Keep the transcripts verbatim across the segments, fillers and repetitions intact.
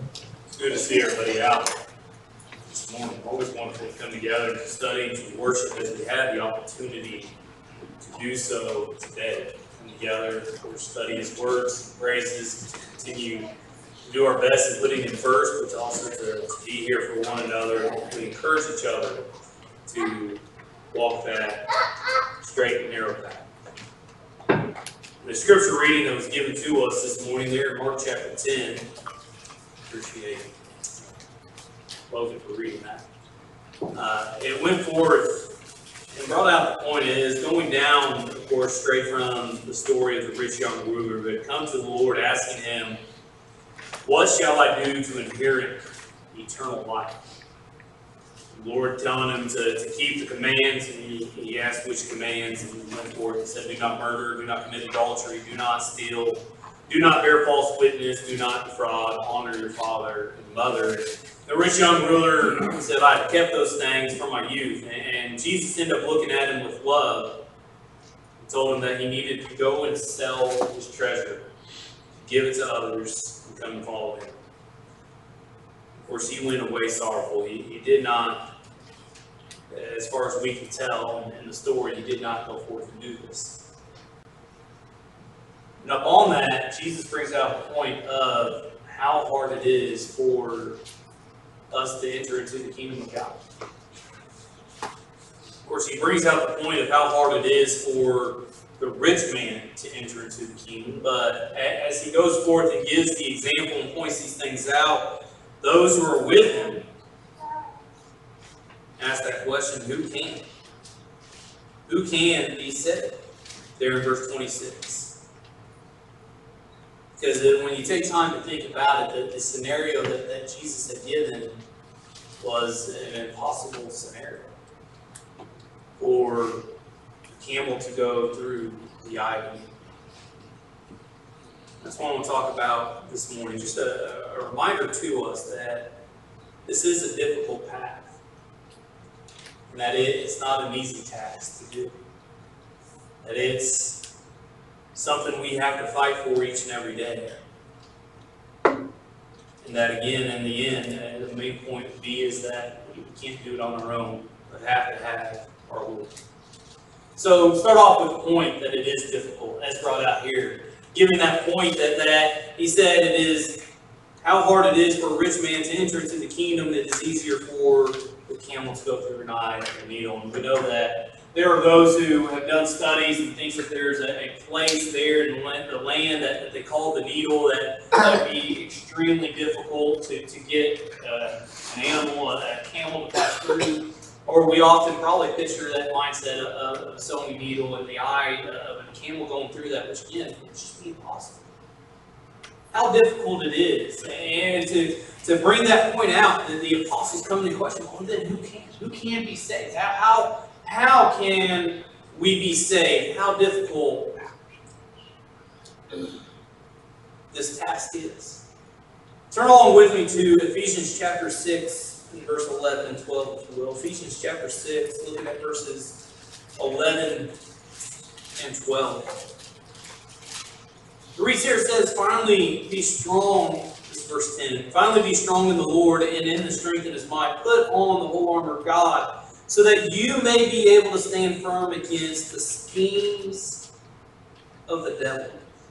It's good to see everybody out this morning. Always wonderful to come together to study, to worship as we have the opportunity to do so today. Come together, of course, study His words, praises, to continue to do our best in putting Him first, but also to, to be here for one another and to encourage each other to walk that straight and narrow path. The scripture reading that was given to us this morning there in Mark chapter ten, appreciate Logan for reading that. Uh, it went forth and brought out the point is going down, of course, straight from the story of the rich young ruler who had come to the Lord asking him, "What shall I do to inherit eternal life?" The Lord telling him to, to keep the commands, and he, he asked which commands, and he went forth and said, "Do not murder, do not commit adultery, do not steal, do not bear false witness, do not defraud, honor your father and mother." The rich young ruler said, "I have kept those things from my youth." And Jesus ended up looking at him with love and told him that he needed to go and sell his treasure, give it to others, and come and follow him. Of course, he went away sorrowful. He, he did not, as far as we can tell in, in the story, he did not go forth and do this. And upon that, Jesus brings out the point of how hard it is for us to enter into the kingdom of God. Of course, he brings out the point of how hard it is for the rich man to enter into the kingdom, but as he goes forth and gives the example and points these things out, those who are with him ask that question, who can? Who can be saved? There in verse twenty-six. Because when you take time to think about it, the, the scenario that, that Jesus had given was an impossible scenario for a camel to go through the eye of a needle. That's what I want to talk about this morning. Just a, a reminder to us that this is a difficult path, and that it, it's not an easy task to do. That it's something we have to fight for each and every day. And that again, in the end, the main point would be is that we can't do it on our own, but have to have our Lord. So start off with the point that it is difficult, as brought out here. Giving that point that, that he said it is how hard it is for a rich man to enter into the kingdom, that it's easier for the camel to go through an eye of a needle. And we know that there are those who have done studies and think that there's a, a place there in the land that, that they call the needle that would be extremely difficult to, to get uh, an animal, a, a camel to pass through. Or we often probably picture that mindset of, of a sewing needle in the eye of a camel going through that, which again, it's just impossible. How difficult it is. And to, to bring that point out, that the apostles come to question, well, then who can? Who can be saved? How, how, how can we be saved? How difficult this task is. Turn along with me to Ephesians chapter six. In verse eleven and twelve, if you will. Ephesians chapter six, looking at verses eleven and twelve. The read here says, "Finally be strong," this is verse ten, "finally be strong in the Lord and in the strength of His might. Put on the whole armor of God, so that you may be able to stand firm against the schemes of the devil.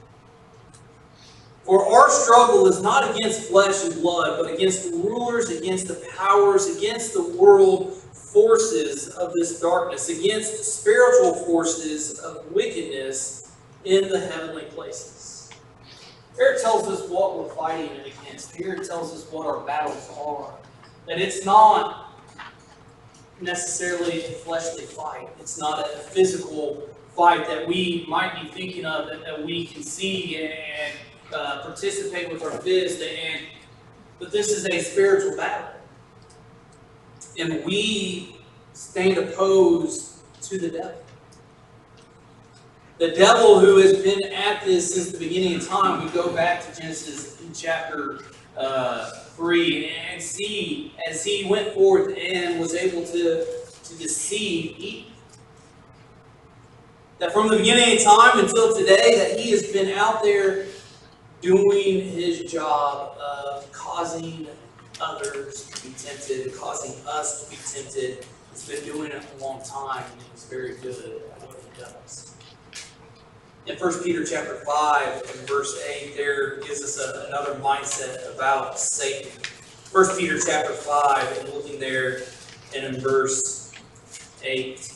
For our struggle is not against flesh and blood, but against the rulers, against the powers, against the world forces of this darkness, against the spiritual forces of wickedness in the heavenly places." Here it tells us what we're fighting against. Here it tells us what our battles are. That it's not necessarily a fleshly fight. It's not a physical fight that we might be thinking of, that, that we can see and Uh, participate with our fist, and but this is a spiritual battle, and we stand opposed to the devil. The devil, who has been at this since the beginning of time. We go back to Genesis in chapter uh, three and see as he went forth and was able to to deceive Eve. That from the beginning of time until today, that he has been out there doing his job of causing others to be tempted, causing us to be tempted. He's been doing it a long time, and he's very good at what he does. In First Peter chapter five and verse eight, there gives us a, another mindset about Satan. First Peter chapter five, and looking there, and in verse eight.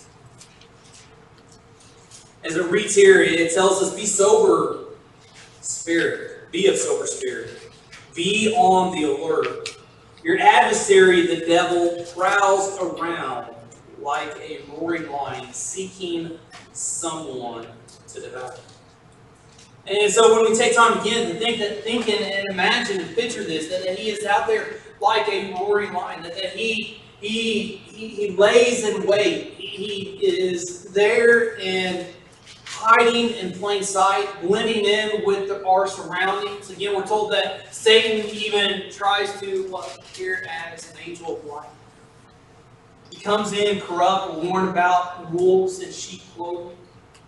As it reads here, it tells us, be sober spirit, be of sober spirit, be on the alert. Your adversary, the devil, prowls around like a roaring lion, seeking someone to devour. And so when we take time again to think that, think and, and imagine and picture this, that, that he is out there like a roaring lion, that, that he, he, he, he lays in wait, he, he is there and hiding in plain sight, blending in with the, our surroundings. Again, we're told that Satan even tries to what, appear as an angel of light. He comes in corrupt, worn about wolves in sheep clothing.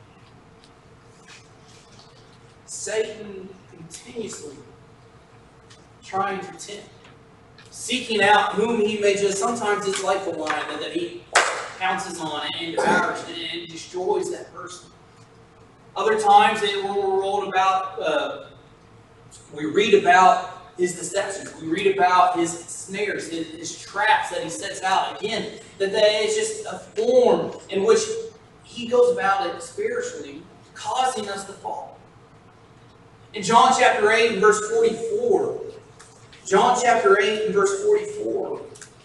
Satan continuously trying to tempt, seeking out whom he may just, sometimes it's like the lion that he pounces on and devours and destroys that person. Other times it, we're told about, uh, we read about his deceptions, we read about his snares, his, his traps that he sets out. Again, that, that it's just a form in which he goes about it spiritually, causing us to fall. In John chapter eight and verse forty-four, John chapter eight and verse forty-four,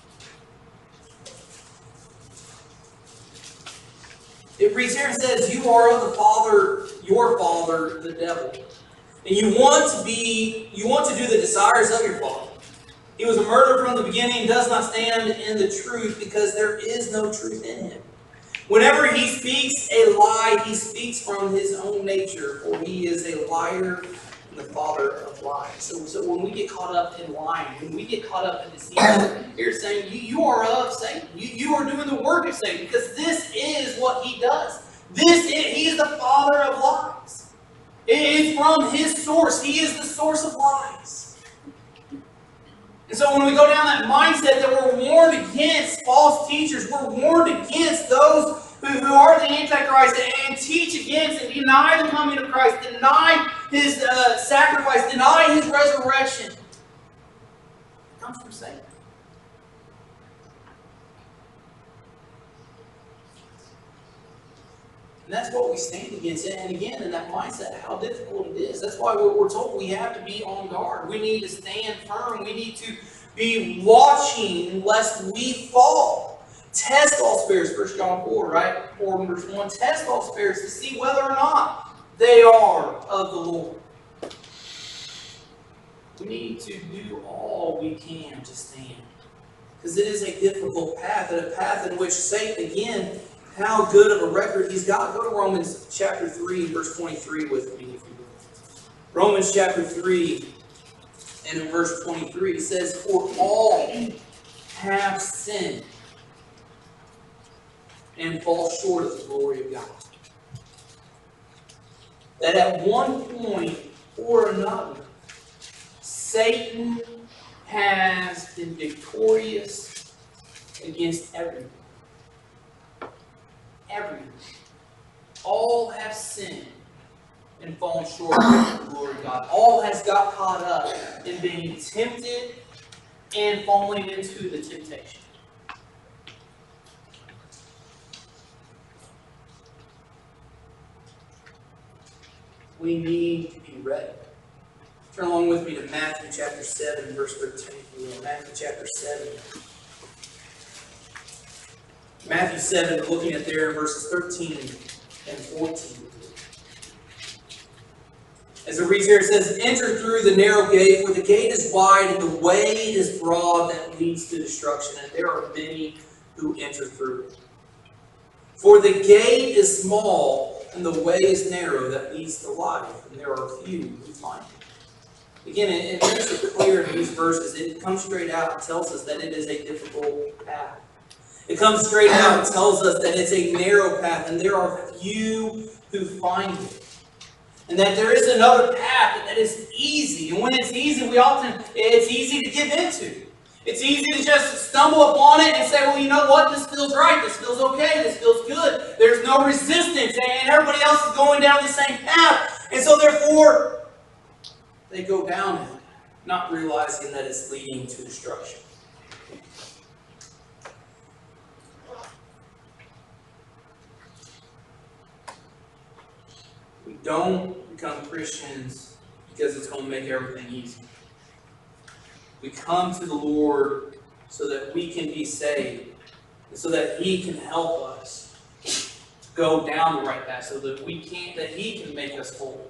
it reads here and says, you are of the father, your father, the devil. And you want to be, you want to do the desires of your father. He was a murderer from the beginning, does not stand in the truth, because there is no truth in him. Whenever he speaks a lie, he speaks from his own nature, for he is a liar and the father of lies. So, so when we get caught up in lying, when we get caught up in deceit, you're saying you, you are of Satan. You, you are doing the work of Satan, because this is what he does. This is, he is the father of lies. It is from his source. He is the source of lies. And so when we go down that mindset that we're warned against false teachers, we're warned against those who, who are the Antichrist and teach against and deny the coming of Christ, deny his uh, sacrifice, deny his resurrection. It comes from Satan. And that's what we stand against. And again, in that mindset, how difficult it is. That's why we're told we have to be on guard. We need to stand firm. We need to be watching lest we fall. Test all spirits, First John four, right? four verse one. Test all spirits to see whether or not they are of the Lord. We need to do all we can to stand. Because it is a difficult path, and a path in which Satan, again, how good of a record he's got. Go to Romans chapter three, verse twenty-three with me, if you will. Romans chapter three, and in verse twenty-three, it says, for all have sinned and fall short of the glory of God. That at one point or another, Satan has been victorious against everyone. Everyone. All have sinned and fallen short of the glory of God. All has got caught up in being tempted and falling into the temptation. We need to be ready. Turn along with me to Matthew chapter seven, verse thirteen. Matthew chapter seven. Matthew seven, looking at there in verses thirteen and fourteen. As it reads here, it says, enter through the narrow gate, for the gate is wide and the way is broad that leads to destruction, and there are many who enter through it. For the gate is small and the way is narrow that leads to life, and there are few who find it. Again, it makes it clear in these verses. It comes straight out and tells us that it is a difficult path. It comes straight out and tells us that it's a narrow path and there are few who find it. And that there is another path that is easy. And when it's easy, we often, it's easy to give into. It's easy to just stumble upon it and say, well, you know what? This feels right. This feels okay. This feels good. There's no resistance. And everybody else is going down the same path. And so therefore, they go down it, not realizing that it's leading to destruction. We don't become Christians because it's going to make everything easy. We come to the Lord so that we can be saved, and so that He can help us go down the right path, so that we can, that He can make us whole.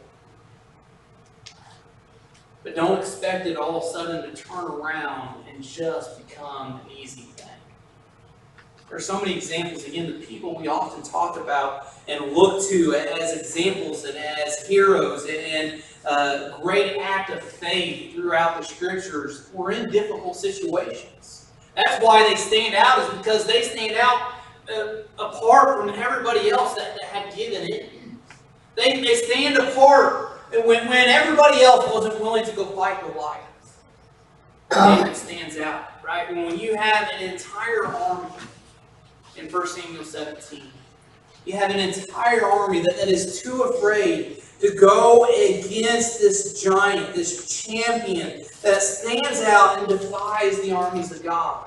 But don't expect it all of a sudden to turn around and just become an easy thing. There are so many examples, again, the people we often talk about and look to as examples and as heroes and uh, great act of faith throughout the Scriptures were in difficult situations. That's why they stand out, is because they stand out uh, apart from everybody else that, that had given in. They, they stand apart when, when everybody else wasn't willing to go fight Goliath. David stands out, right? When you have an entire army in First Samuel seventeen, you have an entire army that, that is too afraid to go against this giant, this champion that stands out and defies the armies of God.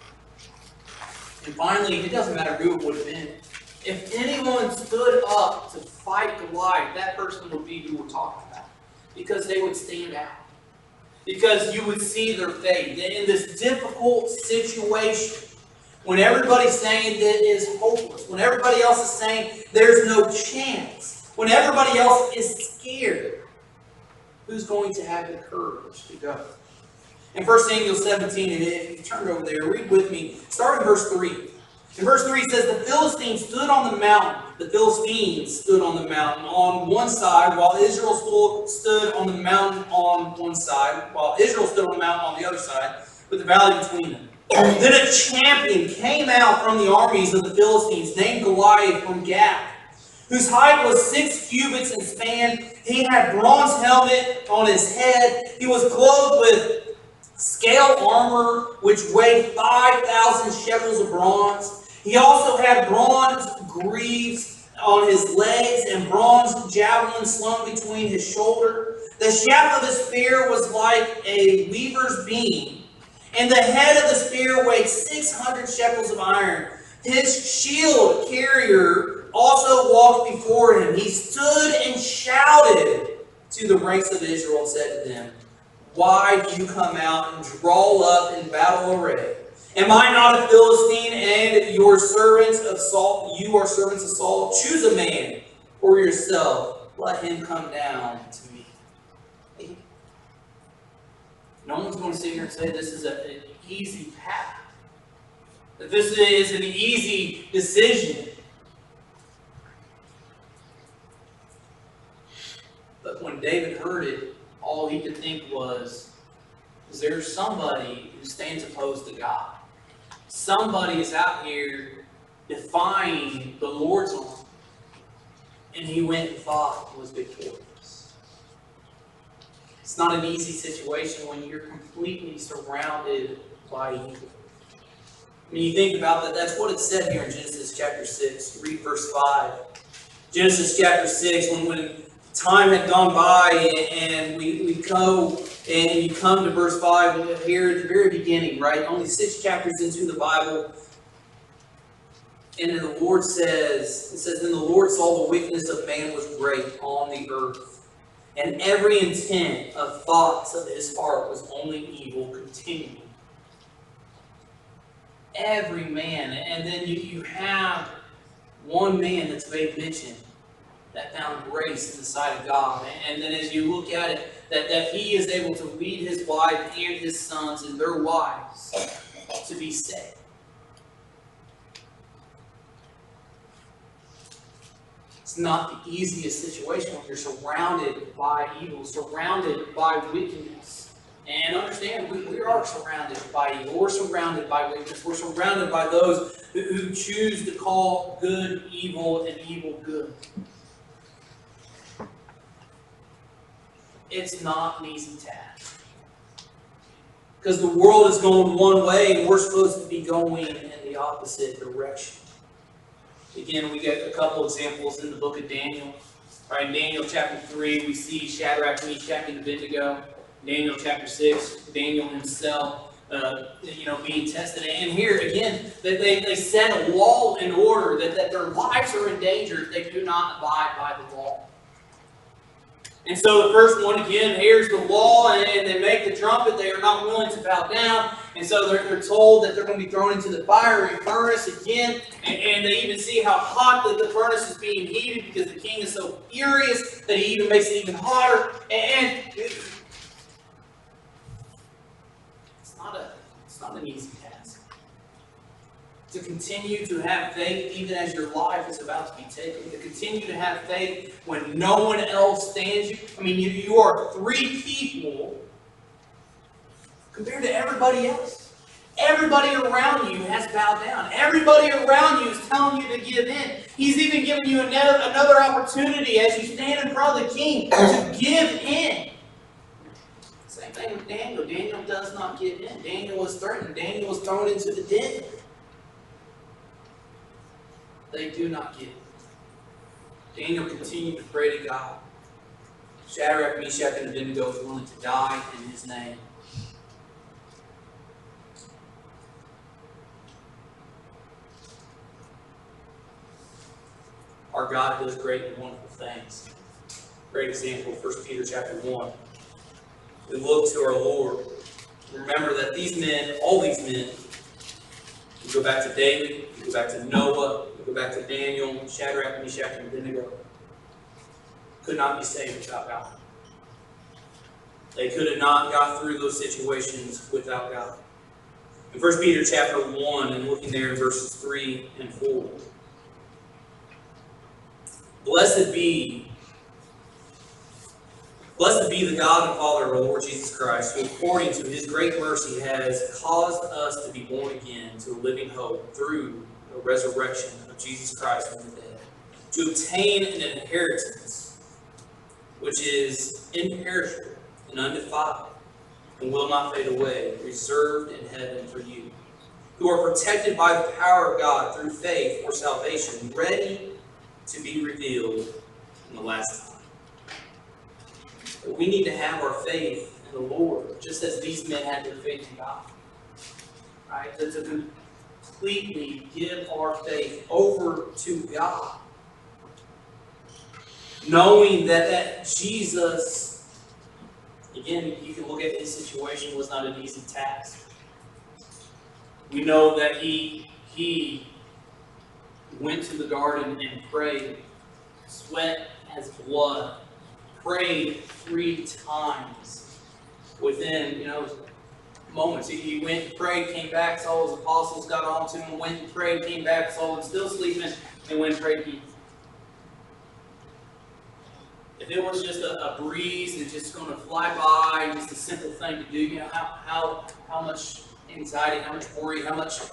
And finally, it doesn't matter who it would have been. If anyone stood up to fight Goliath, that person would be who we're talking about. Because they would stand out. Because you would see their faith. In this difficult situation, when everybody's saying that it is hopeless, when everybody else is saying there's no chance, when everybody else is scared, who's going to have the courage to go? In First Samuel seventeen, and if you turn over there, read with me, start in verse three. In verse three it says, the Philistines stood on the mountain. The Philistines stood on the mountain on one side, while Israel stood on the mountain on one side, while Israel stood on the mountain on the other side, with the valley between them. Then a champion came out from the armies of the Philistines, named Goliath from Gath, whose height was six cubits in span. He had bronze helmet on his head. He was clothed with scale armor, which weighed five thousand shekels of bronze. He also had bronze greaves on his legs and bronze javelins slung between his shoulder. The shaft of his spear was like a weaver's beam, and the head of the spear weighed six hundred shekels of iron. His shield carrier also walked before him. He stood and shouted to the ranks of Israel and said to them, why do you come out and draw up in battle array? Am I not a Philistine, and your servants of Saul? You are servants of Saul. Choose a man for yourself. Let him come down to me. No one's going to sit here and say this is a, an easy path. That this is an easy decision. But when David heard it, all he could think was, is there somebody who stands opposed to God? Somebody is out here defying the Lord's arm. And he went and fought and was victorious. It's not an easy situation when you're completely surrounded by evil. When you think about that, that's what it said here in Genesis chapter six. Read verse five. Genesis chapter six, when, when time had gone by and we, we go and you come to verse five here at the very beginning, right? Only six chapters into the Bible. And then the Lord says, it says, then the Lord saw the wickedness of man was great on the earth, and every intent of thoughts of his heart was only evil continually. Every man. And then you, you have one man that's made mention that found grace in the sight of God. And then as you look at it, that, that he is able to lead his wife and his sons and their wives to be saved. It's not the easiest situation when you're surrounded by evil, surrounded by wickedness. And understand, we, we are surrounded by evil. We're surrounded by wickedness. We're surrounded by those who, who choose to call good evil and evil good. it's not an easy task. Because the world is going one way and we're supposed to be going in the opposite direction. Again, we get a couple examples in the book of Daniel. Right, in Daniel chapter three, we see Shadrach, Meshach, and Abednego. Daniel chapter six, Daniel himself, uh, you know, being tested. And here again, they, they, they set a law in order that, that their lives are in danger if they do not abide by the law. And so the first one again, here's the law, and, and they make the trumpet. They are not willing to bow down. And so they're, they're told that they're going to be thrown into the fiery furnace again. And, and they even see how hot the, the furnace is being heated because the king is so furious that he even makes it even hotter. And, and it's not a, it's not an easy task. To continue to have faith even as your life is about to be taken. To continue to have faith when no one else stands you. I mean, you, you are three people compared to everybody else. Everybody around you has bowed down. Everybody around you is telling you to give in. He's even giving you another, another opportunity as you stand in front of the king to give in. Same thing with Daniel. Daniel does not give in. Daniel was threatened. Daniel was thrown into the den. They do not give. Daniel continued to pray to God. Shadrach, Meshach, and Abednego was willing to die in his name. Our God does great and wonderful things. Great example, First Peter chapter one. We look to our Lord. Remember that these men, all these men, you go back to David, you go back to Noah, you go back to Daniel, Shadrach, Meshach, and Abednego, could not be saved without God. They could have not got through those situations without God. In First Peter chapter one, and looking there in verses three and four, Blessed be, blessed be the God and Father of our Lord Jesus Christ, who according to his great mercy has caused us to be born again to a living hope through the resurrection of Jesus Christ from the dead, to obtain an inheritance which is imperishable and undefiled and will not fade away, reserved in heaven for you, who are protected by the power of God through faith for salvation, ready to be revealed in the last time. But we need to have our faith in the Lord, just as these men had their faith in God. Right? To, to completely give our faith over to God. Knowing that, that Jesus, again, you can look at his situation, was not an easy task. We know that he, he went to the garden and prayed, sweat as blood, prayed three times within, you know, moments. He went and prayed, came back, saw his apostles, got on to him, went and prayed, came back, saw him still sleeping, and went and prayed again. If it was just a, a breeze and just going to fly by, just a simple thing to do, you know, how, how, how much anxiety, how much worry, how much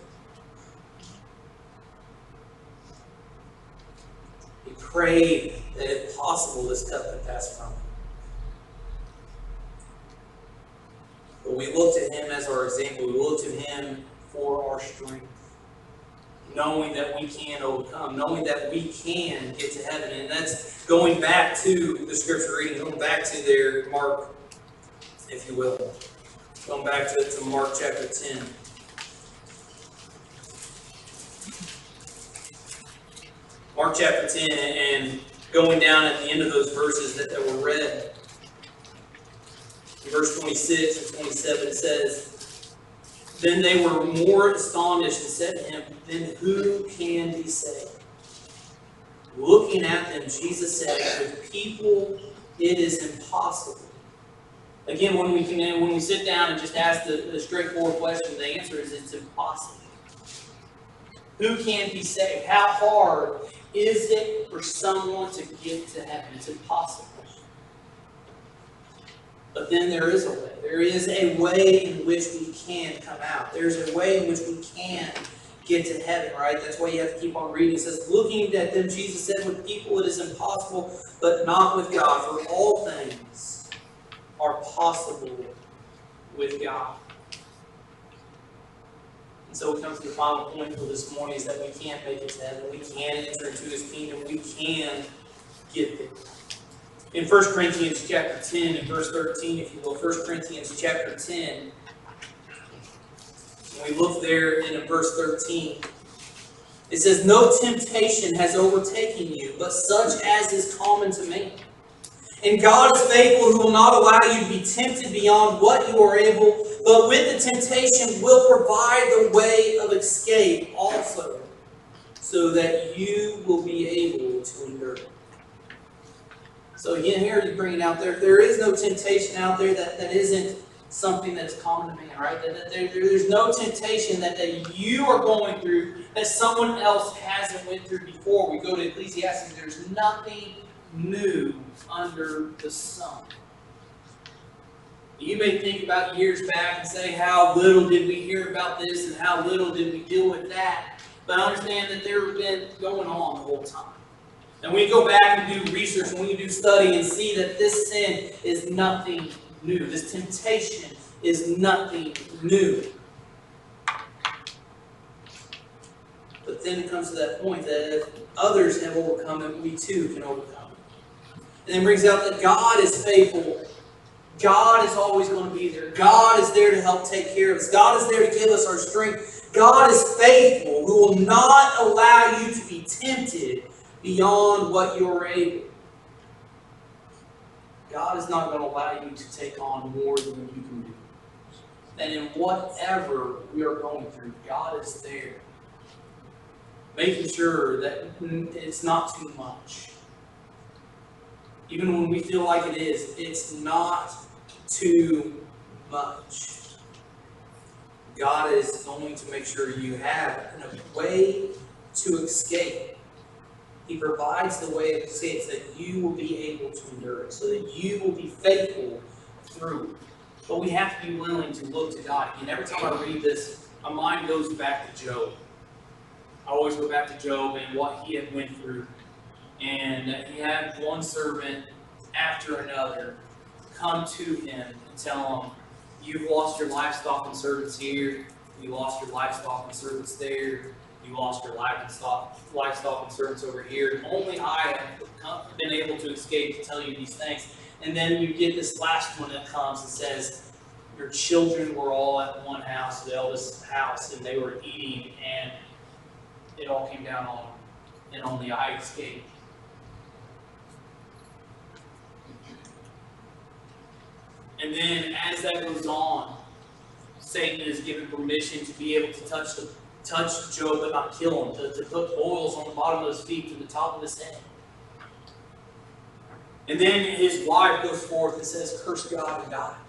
he prayed that if possible this cup could pass from him. But we look to him as our example. We look to him for our strength. Knowing that we can overcome. Knowing that we can get to heaven. And that's going back to the scripture reading. Going back to there, Mark, if you will. Going back to, to Mark chapter ten. Mark chapter ten, and going down at the end of those verses that, that were read. In verse twenty-six and twenty-seven it says, Then they were more astonished and said to him, Then who can be saved? Looking at them, Jesus said, With people it is impossible. Again, when we can, when we sit down and just ask the, the straightforward question, the answer is it's impossible. Who can be saved? How hard is it for someone to get to heaven? It's impossible. But then there is a way. There is a way in which we can come out. There's a way in which we can get to heaven, right? That's why you have to keep on reading. It says, looking at them, Jesus said, with people it is impossible, but not with God. For all things are possible with God. And so we come to the final point for this morning is that we can't make it to heaven. We can enter into His kingdom. We can get there. In First Corinthians chapter ten and verse thirteen, if you will, First Corinthians chapter ten, when we look there in verse thirteen, it says, "No temptation has overtaken you, but such as is common to man. And God is faithful, who will not allow you to be tempted beyond what you are able, but with the temptation will provide the way of escape also, so that you will be able to endure it." So again, here he's bringing out there, there is no temptation out there that, that isn't something that's common to man, right? That, that there, there's no temptation that, that you are going through that someone else hasn't went through before. We go to Ecclesiastes, there's nothing new under the sun. You may think about years back and say, how little did we hear about this and how little did we deal with that. But understand that there have been going on the whole time. And when you go back and do research, when you do study and see that this sin is nothing new. This temptation is nothing new. But then it comes to that point that if others have overcome it, we too can overcome it. And then brings out that God is faithful. God is always going to be there. God is there to help take care of us. God is there to give us our strength. God is faithful, who will not allow you to be tempted beyond what you are able. God is not going to allow you to take on more than you can do. And in whatever we are going through, God is there, making sure that it's not too much. Even when we feel like it is, it's not too much. God is going to make sure you have a way to escape. He provides the way of escape so that you will be able to endure it, so that you will be faithful through it. But we have to be willing to look to God. And every time I read this, my mind goes back to Job. I always go back to Job and what he had went through. And he had one servant after another come to him and tell him, "You've lost your livestock and servants here. You lost your livestock and servants there. You lost your livestock, livestock and servants over here. Only I have been able to escape to tell you these things." And then you get this last one that comes and says, "Your children were all at one house, the eldest house, and they were eating, and it all came down on them, and only I escaped." And then as that goes on, Satan is given permission to be able to touch the touch Job but not kill him, to, to put boils on the bottom of his feet to the top of his head. And then his wife goes forth and says, "Curse God and die."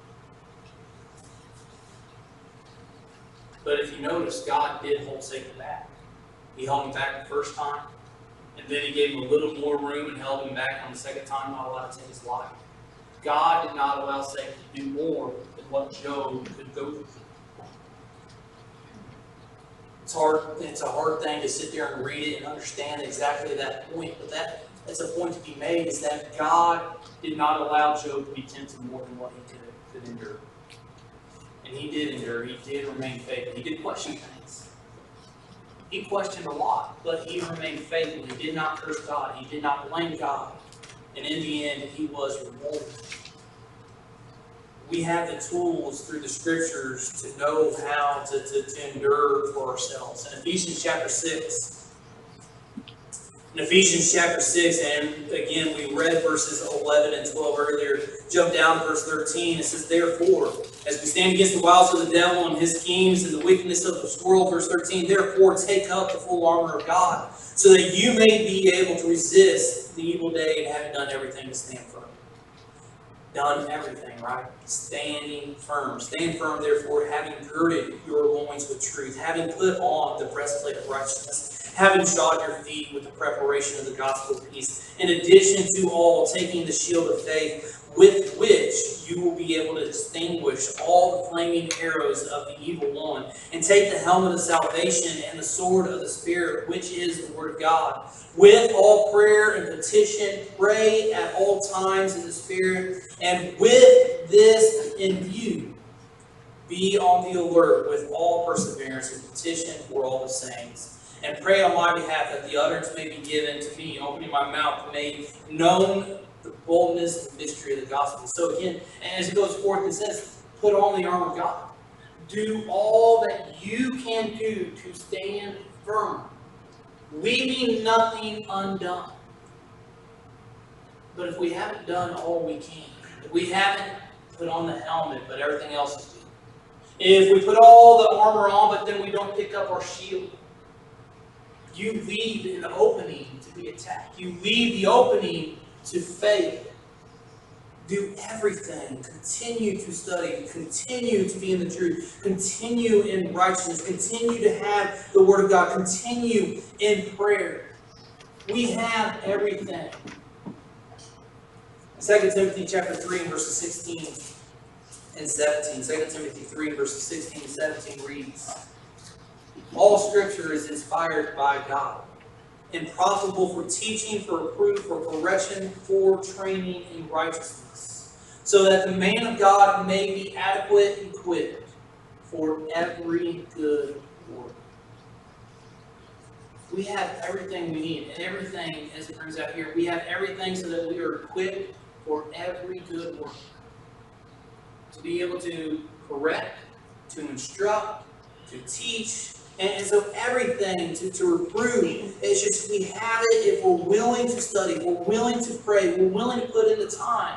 But if you notice, God did hold Satan back. He held him back the first time, and then he gave him a little more room and held him back on the second time, not allowed to take his life. God did not allow Satan to do more than what Job could go through. It's hard. It's a hard thing to sit there and read it and understand exactly that point, but that that's a point to be made: is that God did not allow Job to be tempted more than what he could, could endure, and he did endure. He did remain faithful. He did question things. He questioned a lot, but he remained faithful. He did not curse God. He did not blame God, and in the end, he was rewarded. We have the tools through the scriptures to know how to, to, to endure for ourselves. In Ephesians chapter six, in Ephesians chapter six, and again, we read verses eleven and twelve earlier. Jump down to verse thirteen. It says, "Therefore, as we stand against the wiles of the devil and his schemes and the wickedness of this world," verse thirteen, "therefore take up the full armor of God, so that you may be able to resist the evil day, and having done everything to stand firm." Done everything, right? Standing firm. Stand firm, therefore, having girded your loins with truth, having put on the breastplate of righteousness, having shod your feet with the preparation of the gospel of peace, in addition to all, taking the shield of faith, with which you will be able to distinguish all the flaming arrows of the evil one, and take the helmet of salvation and the sword of the Spirit, which is the Word of God. With all prayer and petition, pray at all times in the Spirit, and with this in view, be on the alert with all perseverance and petition for all the saints. And pray on my behalf that the utterance may be given to me, opening my mouth to make known the boldness and mystery of the gospel. So again, as it goes forth, it says, put on the armor of God. Do all that you can do to stand firm, leaving nothing undone. But if we haven't done all we can, if we haven't put on the helmet, but everything else is good, if we put all the armor on, but then we don't pick up our shield, you leave an opening to be attacked. You leave the opening to fail. Do everything. Continue to study. Continue to be in the truth. Continue in righteousness. Continue to have the Word of God. Continue in prayer. We have everything. Second Timothy chapter three and verses sixteen and seventeen. Second Timothy three and verses sixteen and seventeen reads, all Scripture is inspired by God, and profitable for teaching, for reproof, for correction, for training in righteousness, so that the man of God may be adequate and equipped for every good work. We have everything we need, and everything, as it brings out here, we have everything so that we are equipped for every good work. To be able to correct, to instruct, to teach, and so everything to, to reprove, it's just we have it if we're willing to study, we're willing to pray, we're willing to put in the time.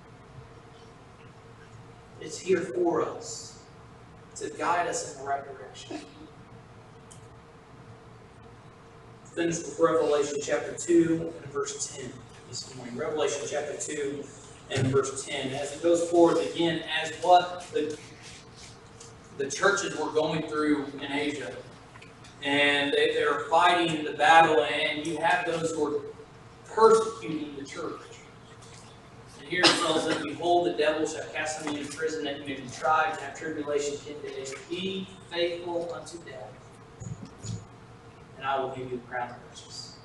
It's here for us to guide us in the right direction. Finish with Revelation chapter two and verse ten this morning. Revelation chapter two and verse ten. As it goes forward again, as what the, the churches were going through in Asia. And they, they're fighting the battle, and you have those who are persecuting the church. And here it tells them, behold, the devil shall cast them into prison, that you may be tried and have tribulation ten days. Be faithful unto death, and I will give you the crown of riches.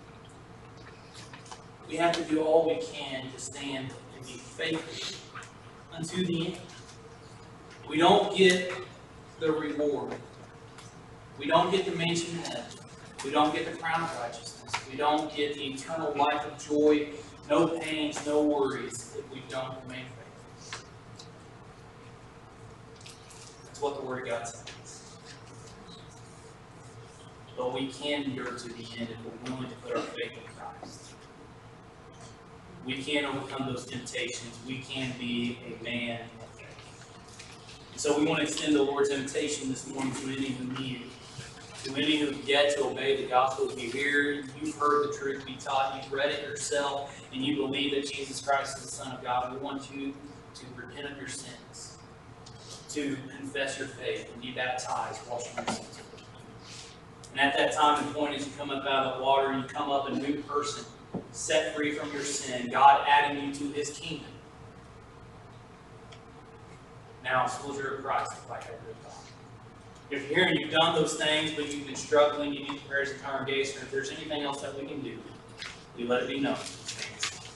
We have to do all we can to stand and be faithful unto the end. We don't get the reward. We don't get the mansion in heaven. We don't get the crown of righteousness. We don't get the eternal life of joy, no pains, no worries, if we don't remain faithful. That's what the Word of God says. But we can endure to the end if we're willing to put our faith in Christ. We can overcome those temptations. We can be a man of faith. And so we want to extend the Lord's invitation this morning to any who need it. To any who have yet to obey the gospel. If you hear, you've heard the truth be taught, you've read it yourself, and you believe that Jesus Christ is the Son of God, we want you to repent of your sins, to confess your faith, and be baptized, washing your sins. And at that time and point, as you come up out of the water, you come up a new person, set free from your sin, God adding you to His kingdom. Now, soldier of Christ, like I did. If you're here and you've done those things, but you've been struggling, you need prayers and congregation, if there's anything else that we can do, we let it be known.